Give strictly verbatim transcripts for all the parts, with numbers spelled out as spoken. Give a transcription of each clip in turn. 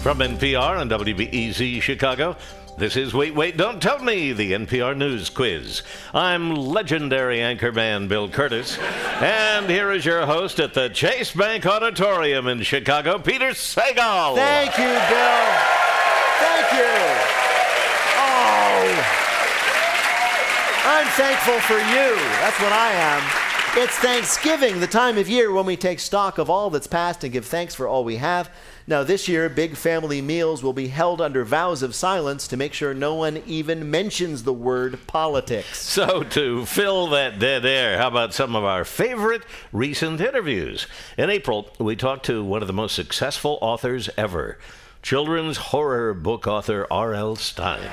From N P R and W B E Z Chicago, this is Wait, Wait, Don't Tell Me, the N P R News Quiz. I'm legendary anchorman Bill Curtis, and here is your host at the Chase Bank Auditorium in Chicago, Peter Sagal. Thank you, Bill. Thank you. Oh, I'm thankful for you. That's what I am. It's Thanksgiving, the time of year when we take stock of all that's past and give thanks for all we have. Now, this year, big family meals will be held under vows of silence to make sure no one even mentions the word politics. So, to fill that dead air, how about some of our favorite recent interviews? In April, we talked to one of the most successful authors ever, children's horror book author R L Stine.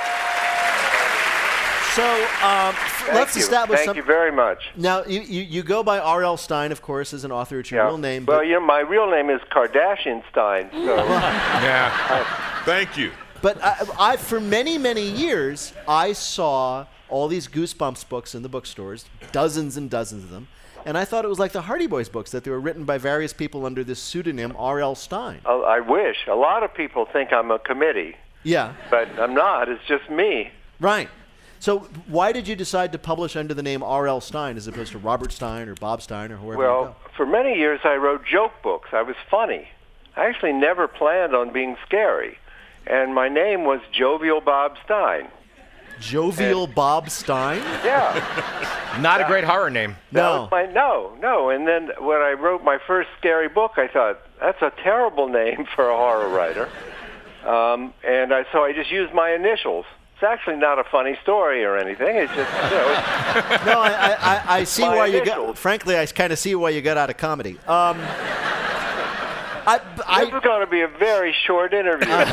So, um, let's you. establish Thank some... you very much. Now, you, you, you go by R L Stine, of course, as an author. It's your yeah. real name. Well, but... you know, my real name is Kardashian Stein. So. yeah. Thank you. But I, I, for many, many years, I saw all these Goosebumps books in the bookstores, dozens and dozens of them, and I thought it was like the Hardy Boys books, that they were written by various people under this pseudonym R L Stine. Oh, I wish. A lot of people think I'm a committee. Yeah. But I'm not. It's just me. Right. So why did you decide to publish under the name R L Stine as opposed to Robert Stein or Bob Stein or whoever Well, you go? for many years I wrote joke books. I was funny. I actually never planned on being scary. And my name was Jovial Bob Stein. Jovial and, Bob Stein? Yeah. Not a great horror name. No. My, no, no. And then when I wrote my first scary book, I thought, that's a terrible name for a horror writer. Um, and I, so I just used my initials. It's actually not a funny story or anything. It's just, you know. It's no, I, I, I see why initials. you got. Frankly, I kind of see why you got out of comedy. Um, I, I, this is going to be a very short interview. no,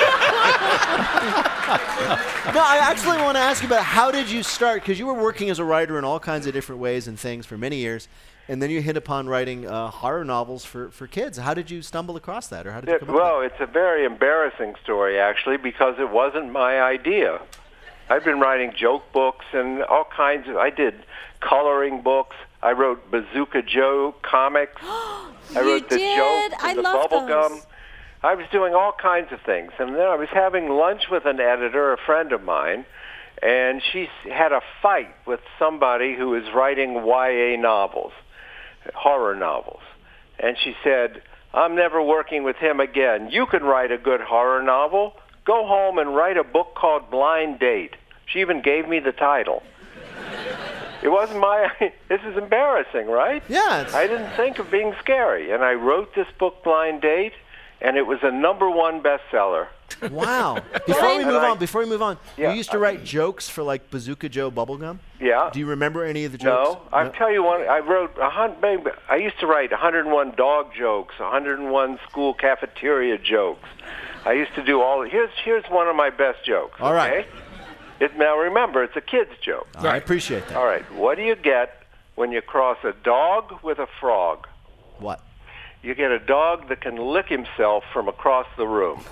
I actually want to ask you about how did you start? Because you were working as a writer in all kinds of different ways and things for many years, and then you hit upon writing uh, horror novels for, for kids. How did you stumble across that, or how did you It, come up well, with it's a very embarrassing story, actually, because it wasn't my idea. I've been writing joke books and all kinds of... I did coloring books. I wrote Bazooka Joe comics. I wrote the did? jokes I and the love bubble those. gum. I was doing all kinds of things. And then I was having lunch with an editor, a friend of mine, and she had a fight with somebody who was writing Y A novels, horror novels. And she said, I'm never working with him again. You can write a good horror novel. Go home and write a book called Blind Date. She even gave me the title. It wasn't my... This is embarrassing, right? Yeah. It's, I didn't think of being scary. And I wrote this book, Blind Date, and it was a number one bestseller. wow. Before we And move I- on, before we move on, Yeah, you used to I- write jokes for like Bazooka Joe bubblegum? Yeah. Do you remember any of the jokes? No, I'll tell you one. I wrote a hundred. Maybe, I used to write one hundred one dog jokes, one hundred one school cafeteria jokes. I used to do all. Here's here's one of my best jokes. All right. Okay? It, now remember, it's a kid's joke. I appreciate that. All right. What do you get when you cross a dog with a frog? What? You get a dog that can lick himself from across the room.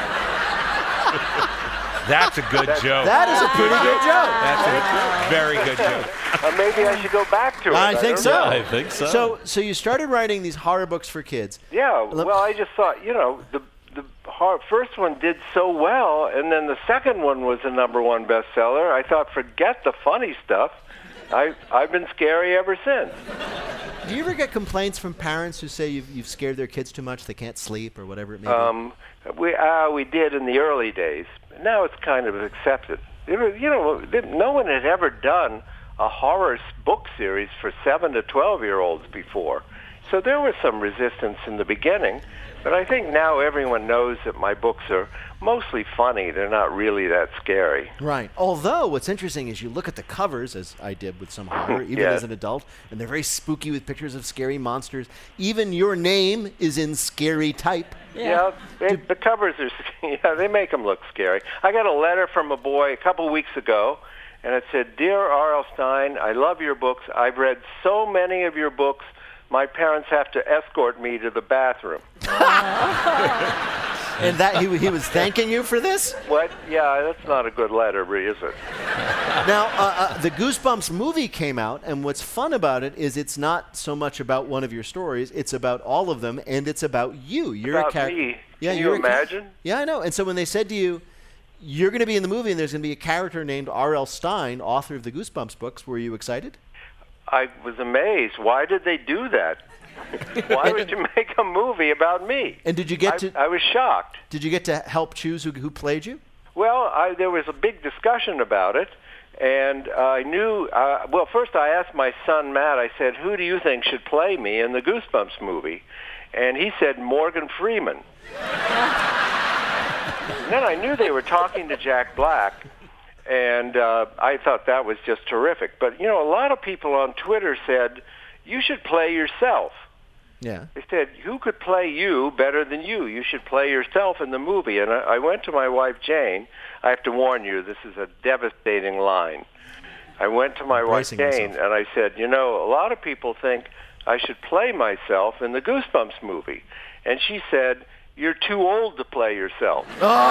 That's a good joke. That is a pretty good joke. That's a very good joke. Uh, maybe I should go back to it. I think don't so. know. I think so. So, so you started writing these horror books for kids. Yeah, Let- well, I just thought, you know, the the hor- first one did so well, and then the second one was the number one bestseller. I thought, forget the funny stuff. I I've been scary ever since. Do you ever get complaints from parents who say you've, you've scared their kids too much, they can't sleep, or whatever it may Um, we uh, we did in the early days. Now it's kind of accepted. It was, you know, no one had ever done a horror book series for seven to twelve year olds before, so there was some resistance in the beginning. But I think now everyone knows that my books are mostly funny. They're not really that scary. be? Right. Although, what's interesting is you look at the covers, as I did with some horror, even Yes. as an adult, and they're very spooky with pictures of scary monsters. Even your name is in scary type. Yeah, they, the covers are, yeah, they make them look scary. I got a letter from a boy a couple weeks ago, and it said, Dear R L Stine, I love your books. I've read so many of your books, my parents have to escort me to the bathroom. And that he, he was thanking you for this? What? Yeah, that's not a good letter, is it? Now, uh, uh, the Goosebumps movie came out, and what's fun about it is it's not so much about one of your stories; it's about all of them, and it's about you. You're About a character. me. Yeah, Can you're you a char- imagine? Yeah, I know. And so when they said to you, "You're going to be in the movie," and there's going to be a character named R L. Stine, author of the Goosebumps books, were you excited? I was amazed. Why did they do that? Why would you make a movie about me? And did you get I, to I was shocked. did you get to help choose who, who played you? Well, I, there was a big discussion about it, and uh, I knew. Uh, well, first I asked my son Matt. I said, "Who do you think should play me in the Goosebumps movie?" And he said Morgan Freeman. And then I knew they were talking to Jack Black, and uh, I thought that was just terrific. But you know, a lot of people on Twitter said you should play yourself. Yeah. They said, who could play you better than you? You should play yourself in the movie. And I, I went to my wife, Jane. I have to warn you, this is a devastating line. I went to my Bracing wife, Jane, myself. and I said, you know, a lot of people think I should play myself in the Goosebumps movie. And she said, you're too old to play yourself.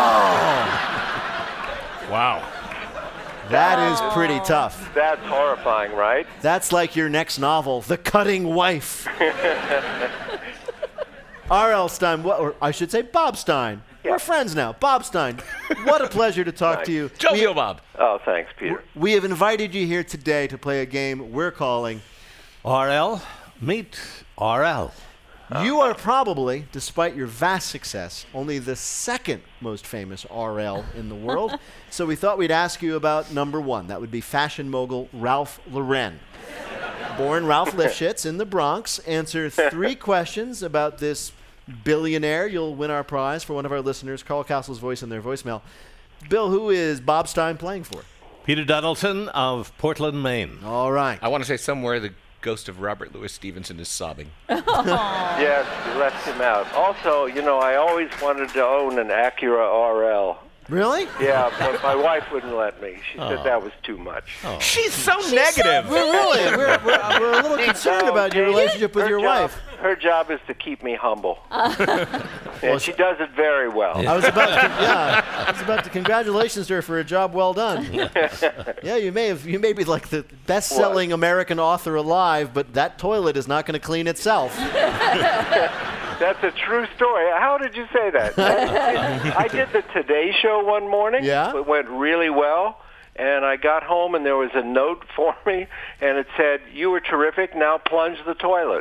Wow. That is pretty tough. That's horrifying, right? That's like your next novel, The Cutting Wife. R L. Stine, what, or I should say Bob Stein. Yeah. We're friends now. Bob Stein, what a pleasure to talk to you. Jovial Bob. Oh, thanks, Peter. We have invited you here today to play a game we're calling. R L, meet R L. You are probably, despite your vast success, only the second most famous R L in the world. So we thought we'd ask you about number one. That would be fashion mogul Ralph Lauren. Born Ralph Lifshitz in the Bronx. Answer three questions about this billionaire. You'll win our prize for one of our listeners, Carl Castle's voice in their voicemail. Bill, who is Bob Stein playing for? Peter Donaldson of Portland, Maine. All right. I want to say somewhere the ghost of Robert Louis Stevenson is sobbing. Yes, you left him out. Also, you know, I always wanted to own an Acura R L. Really? Yeah, but my wife wouldn't let me. She said that was too much. She's so negative. We're really, we're, we're, we're a little concerned No, about your Jane, relationship with her your job- wife. Her job is to keep me humble. And she does it very well. I was about to, yeah, I was about to congratulations to her for a job well done. Yeah, you may have, you may be like the best-selling American author alive, but that toilet is not going to clean itself. That's a true story. How did you say that? I did the Today Show one morning. Yeah? It went really well. And I got home, and there was a note for me, and it said, you were terrific, now plunge the toilet.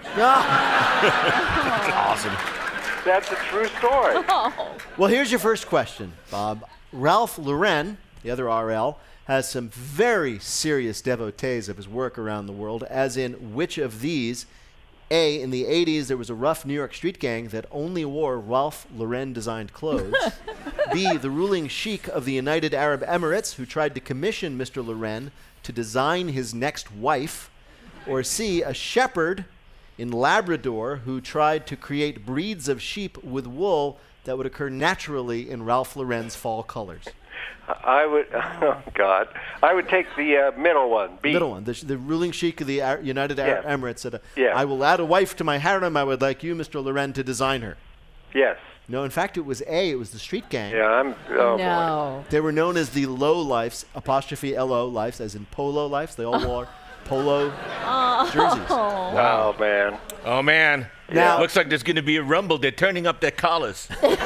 Awesome. That's a true story. Well, here's your first question, Bob. Ralph Lauren, the other R L, has some very serious devotees of his work around the world, as in which of these? A, in the eighties, there was a rough New York street gang that only wore Ralph Lauren-designed clothes. B, the ruling sheikh of the United Arab Emirates, who tried to commission Mister Lauren to design his next wife. Or C, a shepherd in Labrador who tried to create breeds of sheep with wool that would occur naturally in Ralph Lauren's fall colors. I would, oh, God. I would take the uh, middle one, B. Middle one. The, the ruling sheikh of the Ar- United Arab Yeah. Emirates said, uh, Yeah. I will add a wife to my harem. I would like you, Mister Lauren, to design her. Yes. No, in fact, it was A. It was the street gang. Yeah, I'm, oh, boy. No. They were known as the low lifes, apostrophe L O lifes, as in polo lifes. They all wore polo jerseys. Oh, man. Oh, man. Now- Looks like there's going to be a rumble. They're turning up their collars. They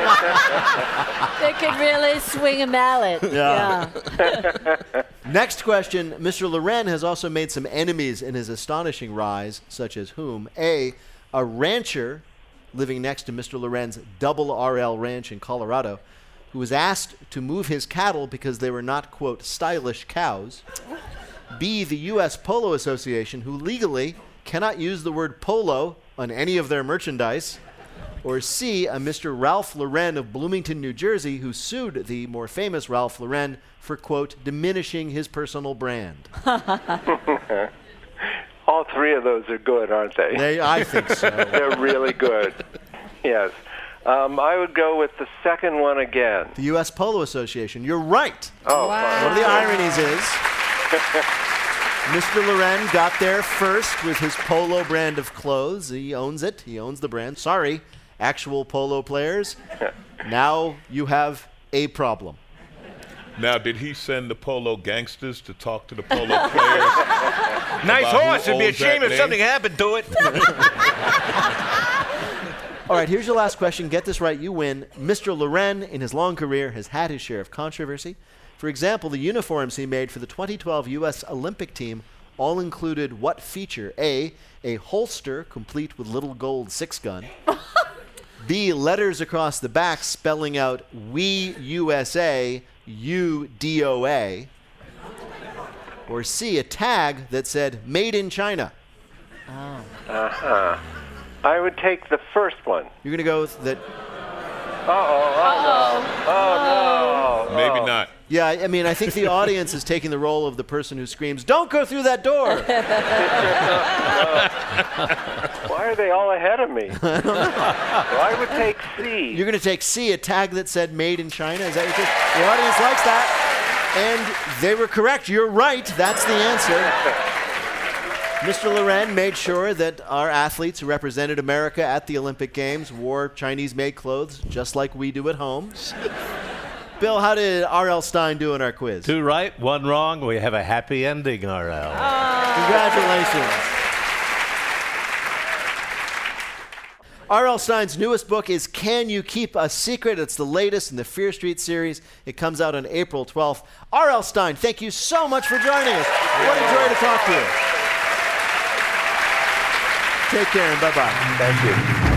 could really swing a mallet. Yeah. Next question. Mister Lauren has also made some enemies in his astonishing rise, such as whom? A, a rancher living next to Mister Lauren's double R L ranch in Colorado, who was asked to move his cattle because they were not, quote, stylish cows. B, the U S Polo Association, who legally cannot use the word polo on any of their merchandise. Or C, a Mister Ralph Lauren of Bloomington, New Jersey, who sued the more famous Ralph Lauren for, quote, diminishing his personal brand. All three of those are good, aren't they? They, I think so. They're really good. Yes. Um, I would go with the second one again. The U S Polo Association. You're right. Oh, Wow. One of the ironies is Mister Lauren got there first with his polo brand of clothes. He owns it. He owns the brand. Sorry, actual polo players. Now you have a problem. Now, did he send the polo gangsters to talk to the polo players? Nice about who horse. It'd be a owns that shame if name? something happened to it. All right, here's your last question. Get this right, you win. Mister Loren, in his long career, has had his share of controversy. For example, the uniforms he made for the twenty twelve U S Olympic team all included what feature? A, a holster complete with little gold six-gun. B, letters across the back spelling out We U S A, U D O A. Or C, a tag that said Made in China. Uh-huh. I would take the first one. You're going to go with that. Uh-oh, uh-oh. Oh, no. Maybe Oh. not. Yeah, I mean, I think the audience is taking the role of the person who screams, "Don't go through that door!" Why are they all ahead of me? Well, I would take C. You're going to take C, a tag that said Made in China. Is that your choice? The audience likes that. And they were correct. You're right. That's the answer. Mister Loren made sure that our athletes who represented America at the Olympic Games wore Chinese-made clothes, just like we do at home. Bill, how did R L Stein do in our quiz? Two right, one wrong. We have a happy ending, R L. Congratulations. R L Stein's newest book is Can You Keep a Secret? It's the latest in the Fear Street series. It comes out on April twelfth. R L Stein, thank you so much for joining us. What a joy to talk to you. Take care and bye-bye. Thank you.